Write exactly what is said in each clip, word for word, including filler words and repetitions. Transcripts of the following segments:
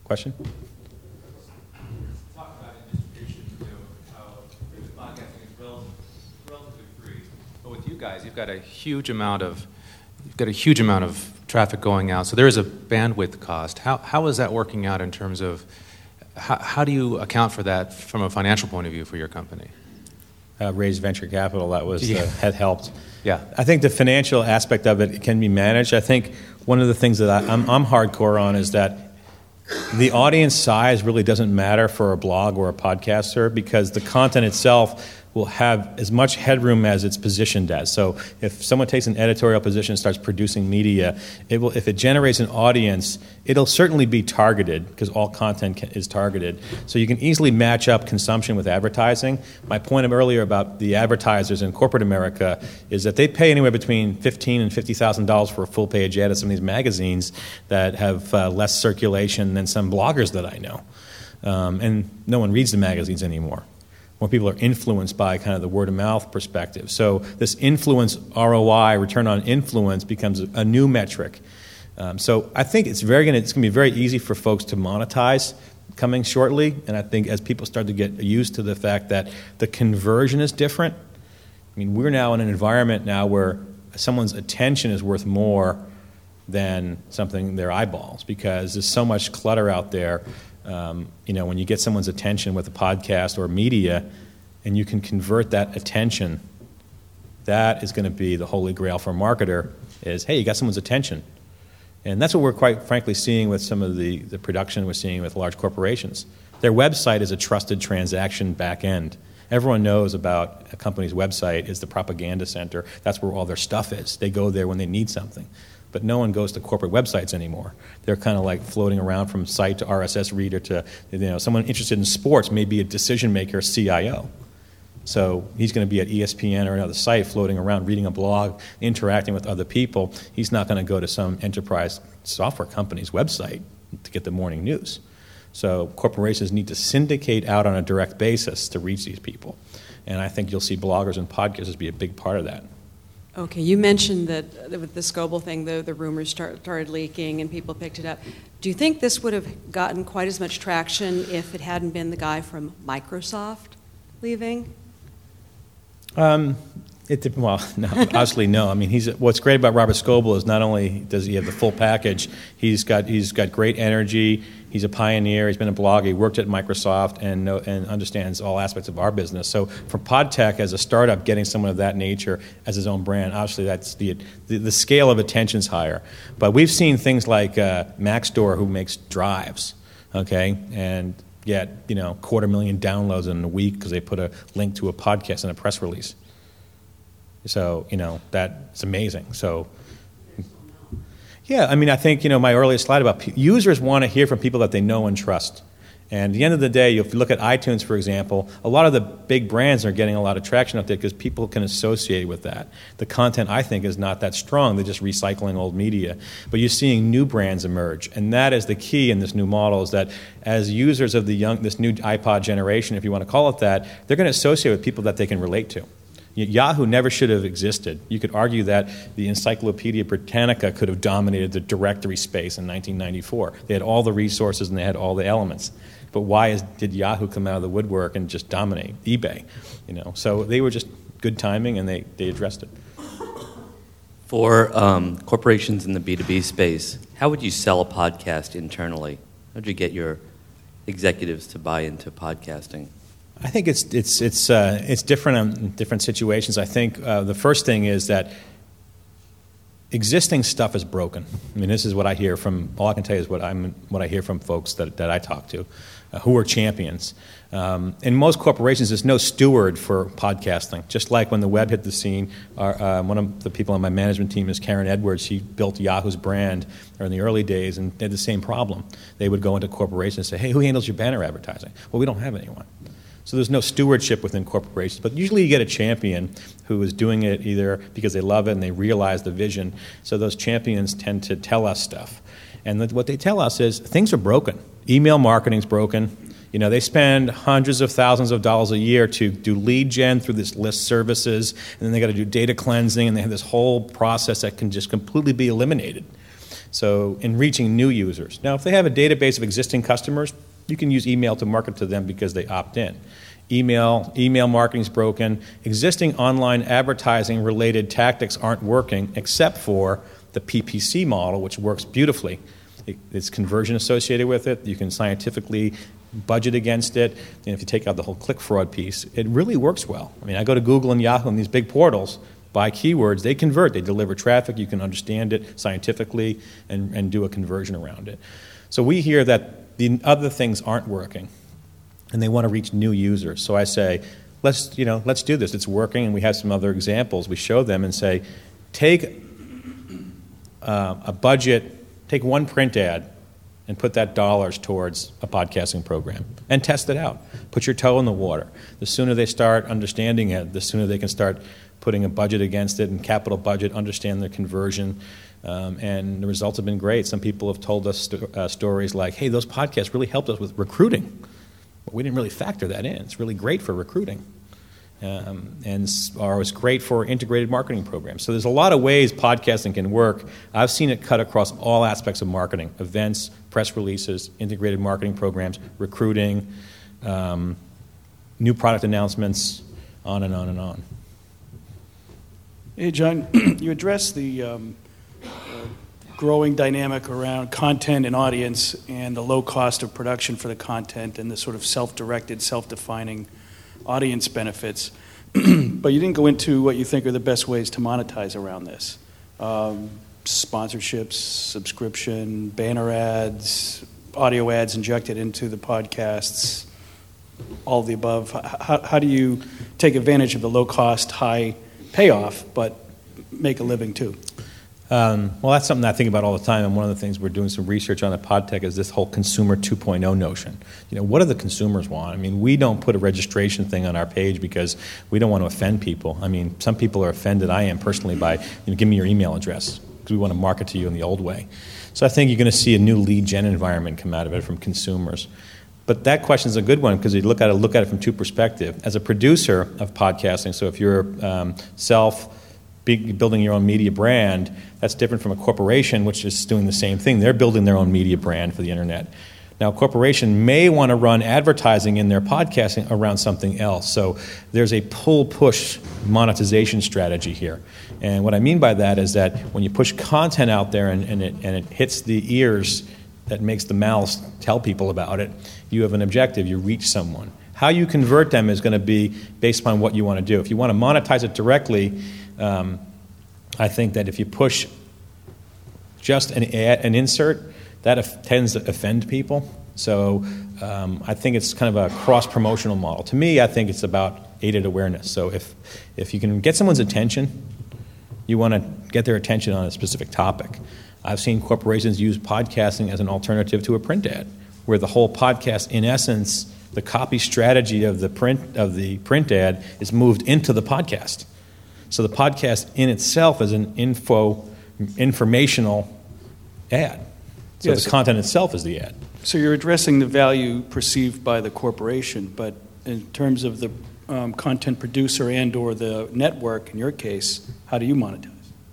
Question? Talk about in distribution, you know, how podcasting is relatively, relatively free. But with you guys, you've got a huge amount of you've got a huge amount of traffic going out. So there is a bandwidth cost. How how is that working out in terms of how, how do you account for that from a financial point of view for your company? Uh, raised venture capital, that was Yeah. uh, had helped. Yeah. I think the financial aspect of it can be managed. I think one of the things that I, I'm, I'm hardcore on is that the audience size really doesn't matter for a blog or a podcaster because the content itself will have as much headroom as it's positioned as. So if someone takes an editorial position and starts producing media, it will, if it generates an audience, it'll certainly be targeted because all content can, is targeted. So you can easily match up consumption with advertising. My point of earlier about the advertisers in corporate America is that they pay anywhere between fifteen thousand dollars and fifty thousand dollars for a full-page ad at some of these magazines that have uh, less circulation than some bloggers that I know. Um, and no one reads the magazines anymore. More people are influenced by kind of the word-of-mouth perspective. So this influence R O I, return on influence, becomes a new metric. Um, so I think it's very gonna, it's going to be very easy for folks to monetize coming shortly. And I think as people start to get used to the fact that the conversion is different, I mean, we're now in an environment now where someone's attention is worth more than something their eyeballs because there's so much clutter out there. Um, you know, when you get someone's attention with a podcast or media and you can convert that attention, that is going to be the holy grail for a marketer is, hey, you got someone's attention. And that's what we're quite frankly seeing with some of the, the production we're seeing with large corporations. Their website is a trusted transaction back end. Everyone knows about a company's website is the propaganda center. That's where all their stuff is. They go there when they need something. But no one goes to corporate websites anymore. They're kind of like floating around from site to R S S reader to, you know, someone interested in sports may be a decision maker, C I O. So he's going to be at E S P N or another site floating around, reading a blog, interacting with other people. He's not going to go to some enterprise software company's website to get the morning news. So corporations need to syndicate out on a direct basis to reach these people. And I think you'll see bloggers and podcasters be a big part of that. Okay, you mentioned that with the Scoble thing, the, the rumors start, started leaking and people picked it up. Do you think this would have gotten quite as much traction if it hadn't been the guy from Microsoft leaving? Um, it, well, no, obviously no. I mean, he's what's great about Robert Scoble is not only does he have the full package, he's got he's got great energy. He's a pioneer. He's been a blogger. He worked at Microsoft and know, and understands all aspects of our business. So for PodTech as a startup, getting someone of that nature as his own brand, obviously that's the the, the scale of attention's higher. But we've seen things like uh, Maxdoor, who makes drives, okay, and get you know quarter million downloads in a week because they put a link to a podcast in a press release. So you know that's amazing. So. Yeah, I mean, I think, you know, my earlier slide about p- users want to hear from people that they know and trust. And at the end of the day, if you look at iTunes, for example, a lot of the big brands are getting a lot of traction out there because people can associate with that. The content, I think, is not that strong. They're just recycling old media. But you're seeing new brands emerge. And that is the key in this new model is that as users of the young, this new iPod generation, if you want to call it that, they're going to associate with people that they can relate to. Yahoo never should have existed. You could argue that the Encyclopedia Britannica could have dominated the directory space in nineteen ninety-four. They had all the resources and they had all the elements. But why is, did Yahoo come out of the woodwork and just dominate? eBay, you know. So they were just good timing and they, they addressed it. For um, corporations in the B two B space, how would you sell a podcast internally? How would you get your executives to buy into podcasting? I think it's it's it's uh, it's different in different situations. I think uh, the first thing is that existing stuff is broken. I mean, this is what I hear from. All I can tell you is what I'm what I hear from folks that that I talk to, uh, who are champions. Um, in most corporations, there's no steward for podcasting. Just like when the web hit the scene, our, uh, one of the people on my management team is Karen Edwards. She built Yahoo's brand in the early days, and they had the same problem. They would go into corporations and say, "Hey, who handles your banner advertising?" Well, we don't have anyone. So there's no stewardship within corporations. But usually you get a champion who is doing it either because they love it and they realize the vision. So those champions tend to tell us stuff. And what they tell us is things are broken. Email marketing's broken. You know, they spend hundreds of thousands of dollars a year to do lead gen through this list services, and then they got to do data cleansing, and they have this whole process that can just completely be eliminated. So in reaching new users. Now, if they have a database of existing customers, you can use email to market to them because they opt in. Email, email marketing is broken. Existing online advertising-related tactics aren't working except for the P P C model, which works beautifully. It, it's conversion associated with it. You can scientifically budget against it. And if you take out the whole click fraud piece, it really works well. I mean, I go to Google and Yahoo and these big portals, buy keywords, they convert, they deliver traffic, you can understand it scientifically and, and do a conversion around it. So we hear that the other things aren't working and they want to reach new users. So I say, let's, you know, let's do this. It's working, and we have some other examples. We show them and say, take uh, a budget, take one print ad and put that dollars towards a podcasting program and test it out. Put your toe in the water. The sooner they start understanding it, the sooner they can start putting a budget against it and capital budget, understand their conversion, um, and the results have been great. Some people have told us st- uh, stories like, hey, those podcasts really helped us with recruiting. But we didn't really factor that in. It's really great for recruiting. Um, and or it's great for integrated marketing programs. So there's a lot of ways podcasting can work. I've seen it cut across all aspects of marketing: events, press releases, integrated marketing programs, recruiting, um, new product announcements, on and on and on. Hey, John, you addressed the um, uh, growing dynamic around content and audience and the low cost of production for the content and the sort of self-directed, self-defining audience benefits, but you didn't go into what you think are the best ways to monetize around this. Um, sponsorships, subscription, banner ads, audio ads injected into the podcasts, all of the above. How, how do you take advantage of the low-cost, high payoff, but make a living too? Um, well, that's something I think about all the time, and one of the things we're doing some research on at PodTech is this whole consumer two point oh notion. You know, what do the consumers want? I mean, we don't put a registration thing on our page because we don't want to offend people. I mean, some people are offended. I am personally by, you know, give me your email address because we want to market to you in the old way. So I think you're going to see a new lead gen environment come out of it from consumers. But that question is a good one because you look at it, look at it from two perspectives. As a producer of podcasting, so if you're um, self building your own media brand, that's different from a corporation, which is doing the same thing. They're building their own media brand for the internet. Now, a corporation may want to run advertising in their podcasting around something else. So there's a pull-push monetization strategy here. And what I mean by that is that when you push content out there and, and, it, and it hits the ears that makes the mouths tell people about it, you have an objective. You reach someone. How you convert them is going to be based upon what you want to do. If you want to monetize it directly, Um, I think that if you push just an ad, an insert, that af- tends to offend people. So um, I think it's kind of a cross-promotional model. To me, I think it's about aided awareness. So if if you can get someone's attention, you want to get their attention on a specific topic. I've seen corporations use podcasting as an alternative to a print ad, where the whole podcast, in essence, the copy strategy of the print of the print ad is moved into the podcast. So the podcast in itself is an info, informational ad. So Yes. the content itself is the ad. So you're addressing the value perceived by the corporation, but in terms of the um, content producer and or the network, in your case, how do you monetize?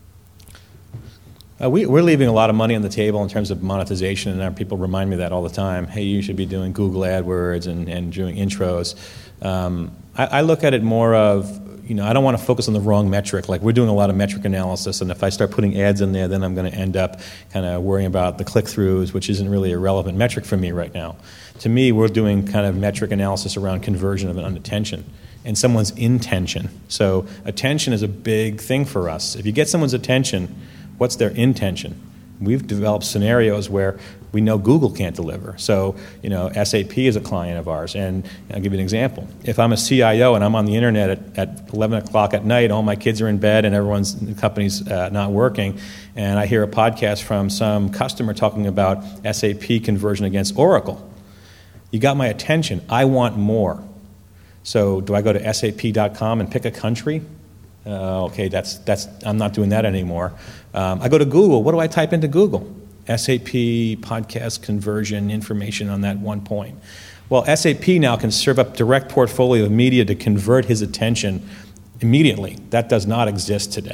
Uh, we, we're leaving a lot of money on the table in terms of monetization, and our people remind me of that all the time. Hey, you should be doing Google AdWords and, and doing intros. Um, I, I look at it more of, you know, I don't want to focus on the wrong metric. Like, we're doing a lot of metric analysis, and if I start putting ads in there, then I'm going to end up kind of worrying about the click-throughs, which isn't really a relevant metric for me right now. To me, we're doing kind of metric analysis around conversion of an attention and someone's intention. So attention is a big thing for us. If you get someone's attention, what's their intention? We've developed scenarios where we know Google can't deliver. So, you know, S A P is a client of ours. And I'll give you an example. If I'm a C I O and I'm on the internet at, at eleven o'clock at night, all my kids are in bed and everyone's the company's uh, not working, and I hear a podcast from some customer talking about S A P conversion against Oracle, you got my attention. I want more. So do I go to S A P dot com and pick a country? Uh, okay, that's that's. I'm not doing that anymore. Um, I go to Google. What do I type into Google? S A P podcast conversion information on that one point. Well, S A P now can serve up direct portfolio of media to convert his attention immediately. That does not exist today.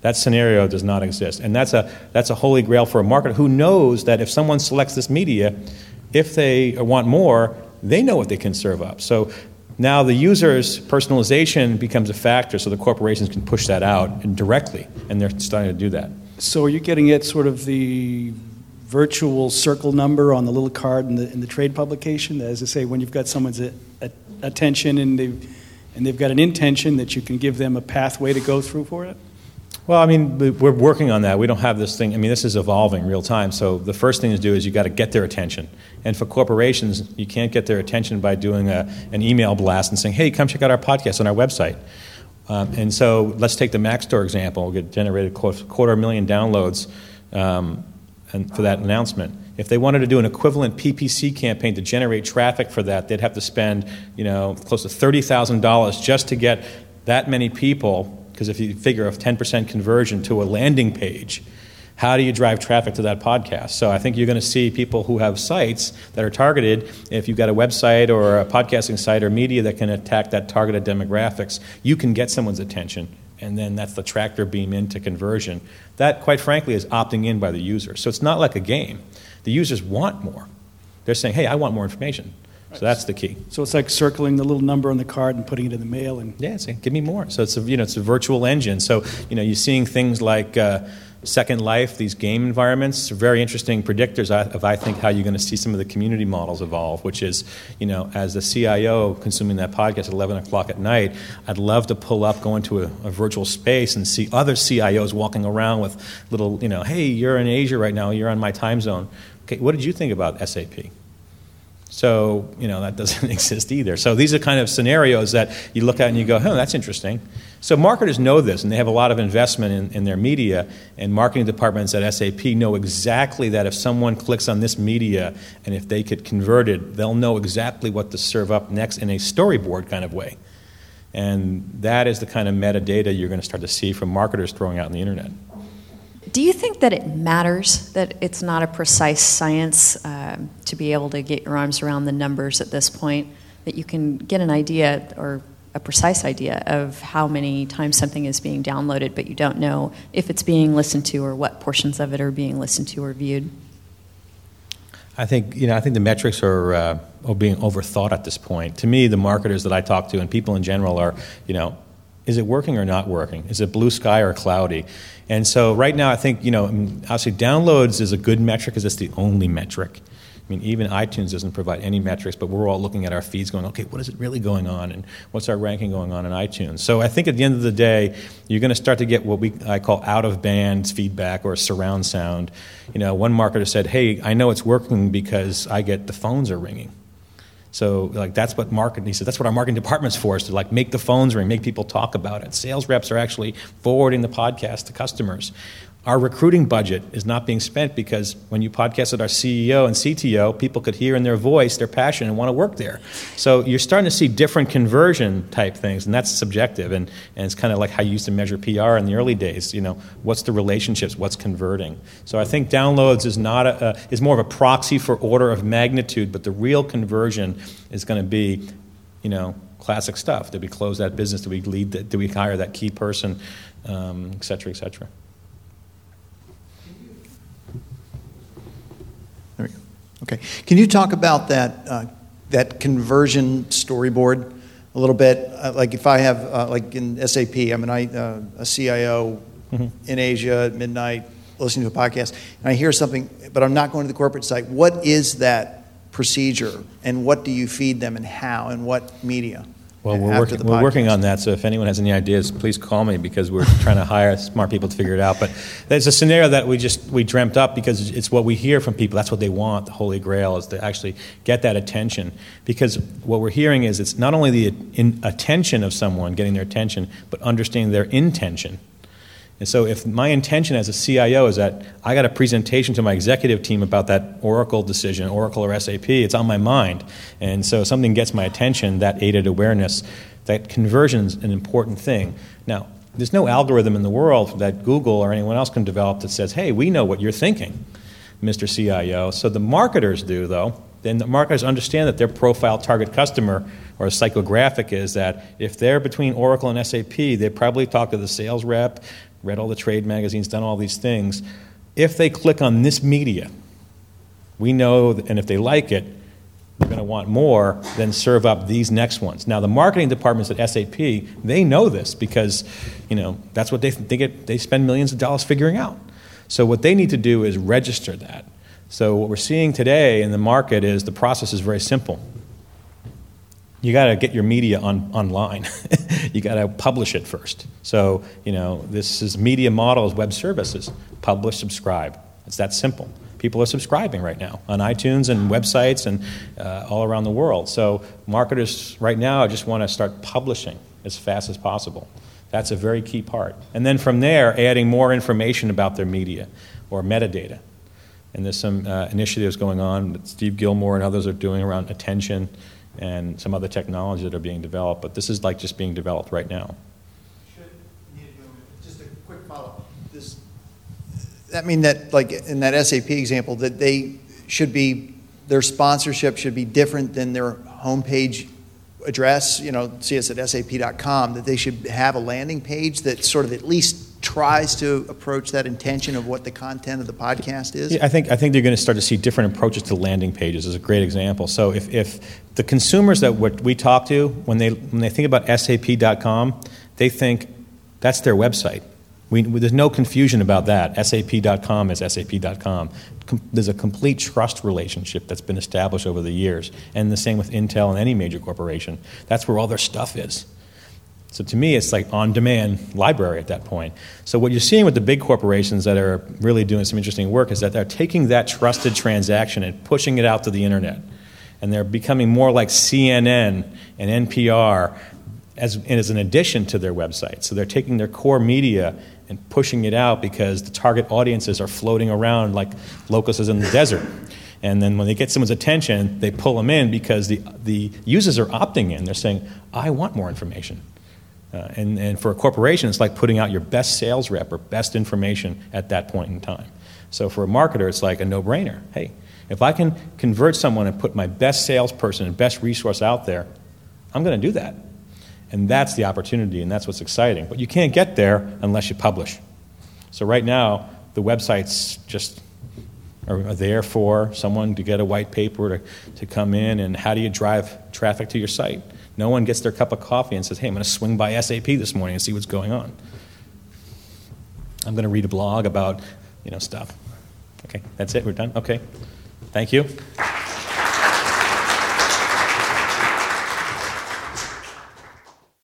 That scenario does not exist. And that's a, that's a holy grail for a marketer who knows that if someone selects this media, if they want more, they know what they can serve up. So now the user's personalization becomes a factor, so the corporations can push that out and directly, and they're starting to do that. So are you getting at sort of the virtual circle number on the little card in the in the trade publication? As I say, when you've got someone's a, a, attention and they've, and they've got an intention, that you can give them a pathway to go through for it? Well, I mean, we're working on that. We don't have this thing. I mean, this is evolving real time. So the first thing to do is you got to get their attention. And for corporations, you can't get their attention by doing a, an email blast and saying, hey, come check out our podcast on our website. Um, and so let's take the Mac Store example. We get generated quarter, quarter million downloads um, and for that announcement. If they wanted to do an equivalent P P C campaign to generate traffic for that, they'd have to spend, you know, close to thirty thousand dollars just to get that many people. Because if you figure a ten percent conversion to a landing page, how do you drive traffic to that podcast? So I think you're going to see people who have sites that are targeted. If you've got a website or a podcasting site or media that can attack that targeted demographics, you can get someone's attention, and then that's the tractor beam into conversion. That, quite frankly, is opting in by the user. So it's not like a game. The users want more. They're saying, hey, I want more information. So that's the key. So it's like circling the little number on the card and putting it in the mail. And yeah, it's like, give me more. So it's a, you know, it's a virtual engine. So, you know, you're seeing things like uh, Second Life, these game environments, are very interesting predictors of, I think, how you're going to see some of the community models evolve, which is, you know, as the C I O consuming that podcast at eleven o'clock at night, I'd love to pull up, go into a, a virtual space and see other C I Os walking around with little, you know, hey, you're in Asia right now, you're on my time zone. Okay, what did you think about S A P? So, you know, that doesn't exist either. So these are kind of scenarios that you look at and you go, oh, that's interesting. So marketers know this, and they have a lot of investment in, in their media, and marketing departments at S A P know exactly that if someone clicks on this media and if they get converted, they'll know exactly what to serve up next in a storyboard kind of way. And that is the kind of metadata you're going to start to see from marketers throwing out on the internet. Do you think that it matters that it's not a precise science uh, to be able to get your arms around the numbers at this point, that you can get an idea or a precise idea of how many times something is being downloaded, but you don't know if it's being listened to or what portions of it are being listened to or viewed? I think, you know, I think the metrics are, uh, are being overthought at this point. To me, the marketers that I talk to and people in general are, you know, is it working or not working? Is it blue sky or cloudy? And so right now I think, you know, obviously downloads is a good metric because it's the only metric. I mean, even iTunes doesn't provide any metrics, but we're all looking at our feeds going, okay, what is it really going on? And what's our ranking going on in iTunes? So I think at the end of the day, you're going to start to get what we I call out-of-band feedback or surround sound. You know, one marketer said, hey, I know it's working because I get the phones are ringing. So, like, that's what marketing, he said, that's what our marketing department's for, is to, like, make the phones ring, make people talk about it. Sales reps are actually forwarding the podcast to customers. Our recruiting budget is not being spent because when you podcasted our C E O and C T O, people could hear in their voice their passion and want to work there. So you're starting to see different conversion type things, and that's subjective. And, and it's kind of like how you used to measure P R in the early days. You know, what's the relationships? What's converting? So I think downloads is not a, uh, is more of a proxy for order of magnitude, but the real conversion is going to be, you know, classic stuff. Did we close that business? Did we lead? That, did we hire that key person? Um, et cetera, et cetera. Okay. Can you talk about that uh, that conversion storyboard a little bit? Uh, like if I have, uh, like in S A P, I'm an I, uh, a C I O mm-hmm. in Asia at midnight listening to a podcast, and I hear something, but I'm not going to the corporate site. What is that procedure, and what do you feed them, and how, and what media? Well, we're, working, we're working on that, so if anyone has any ideas, please call me because we're trying to hire smart people to figure it out. But there's a scenario that we just we dreamt up because it's what we hear from people. That's what they want. The Holy Grail is to actually get that attention, because what we're hearing is it's not only the in attention of someone, getting their attention, but understanding their intention. And so if my intention as a C I O is that I got a presentation to my executive team about that Oracle decision, Oracle or S A P, it's on my mind. And so if something gets my attention, that aided awareness, that conversion is an important thing. Now, there's no algorithm in the world that Google or anyone else can develop that says, hey, we know what you're thinking, Mister C I O. So the marketers do, though. Then the marketers understand that their profile target customer or psychographic is that if they're between Oracle and S A P, they probably talk to the sales rep, read all the trade magazines, done all these things. If they click on this media, we know, that, and if they like it, they're going to want more, then serve up these next ones. Now, the marketing departments at S A P, they know this because, you know, that's what they they get. They spend millions of dollars figuring out. So what they need to do is register that. So what we're seeing today in the market is the process is very simple. You got to get your media on online. You got to publish it first. So, you know, this is media model is web services. Publish, subscribe. It's that simple. People are subscribing right now on iTunes and websites and uh, all around the world. So marketers right now just want to start publishing as fast as possible. That's a very key part. And then from there, adding more information about their media or metadata. And there's some uh, initiatives going on that Steve Gilmore and others are doing around attention and some other technology that are being developed. But this is like just being developed right now. Just a quick follow-up. This, that mean that, like in that S A P example, that they should be, their sponsorship should be different than their homepage address, you know, see us at S A P dot com, that they should have a landing page that sort of at least tries to approach that intention of what the content of the podcast is? Yeah, I think I think they're going to start to see different approaches to landing pages is a great example. So if, if the consumers that we talk to, when they when they think about S A P dot com, they think that's their website. We, there's no confusion about that. S A P dot com is S A P dot com. Com- there's a complete trust relationship that's been established over the years, and the same with Intel and any major corporation. That's where all their stuff is. So to me, it's like on-demand library at that point. So what you're seeing with the big corporations that are really doing some interesting work is that they're taking that trusted transaction and pushing it out to the internet. And they're becoming more like C N N and N P R as, as an addition to their website. So they're taking their core media and pushing it out because the target audiences are floating around like locusts in the desert. And then when they get someone's attention, they pull them in because the, the users are opting in. They're saying, I want more information. Uh, and, and for a corporation, it's like putting out your best sales rep or best information at that point in time. So for a marketer, it's like a no-brainer. Hey, if I can convert someone and put my best salesperson and best resource out there, I'm going to do that. And that's the opportunity, and that's what's exciting. But you can't get there unless you publish. So right now, the websites just are there for someone to get a white paper to, to come in, and how do you drive traffic to your site? No one gets their cup of coffee and says, hey, I'm going to swing by S A P this morning and see what's going on. I'm going to read a blog about, you know, stuff. Okay, that's it. We're done? Okay. Thank you.